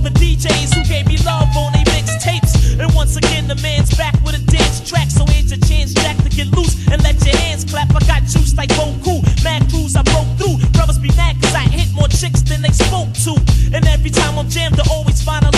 the DJs who gave me love on they mixtapes. And once again, the man's back with a dance track. So here's your chance, Jack, to get loose and let your hands clap. I got juice like Boku, mad crews I broke through. Brothers be mad cause I hit more chicks than they spoke to. And every time I'm jammed, I always find a